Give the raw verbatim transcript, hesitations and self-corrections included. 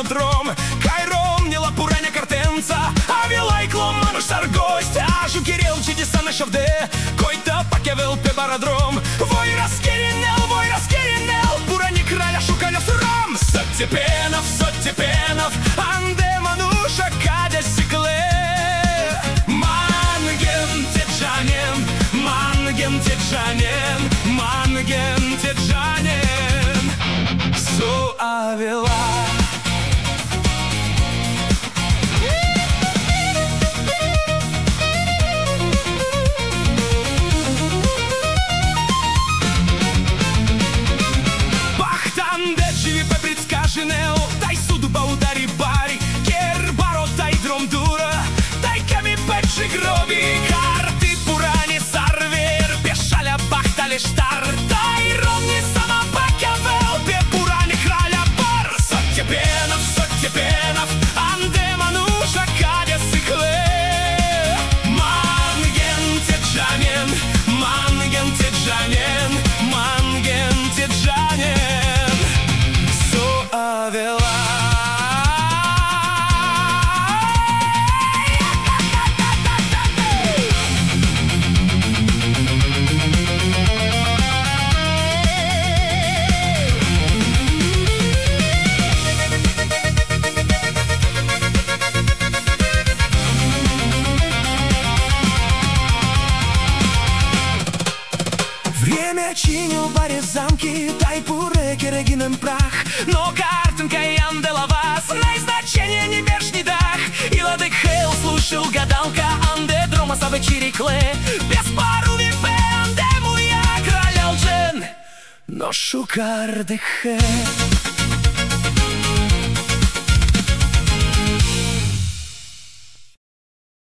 drumul Cai romnila purania cartența Avilai clomanu sargosti Aju Kiril чудеса нашов де Койта пакевел пе барадром Voi раскиринел, voi раскиринел Пурани краля шукаля сурам Соттепенов, Соттепенов Анде мануша кадя сикле Манген теджанен Манген теджанен Манген теджанен Су авила Dai sudu baudari bari Chier baro dai drom dura Dai kami peči grobi Karti purani sarver Pešalia bahtale štar Dai romni sama pakavel Pe purani kralja bar Sottjepenov, Sottjepenov Ande manusha kadja sikle Mangen teđanjen Mangen teđanjen Mangen teđanjen Su avila Время чинил баре замки, дай пуреки регинен прах. Но картинка яндела вас, най-значение не верш ни дах. И ладык хейл слушал гадалка, анде дрома са вечери кле. Без пару випе, анде моя краля лжен, но шукар дыхе.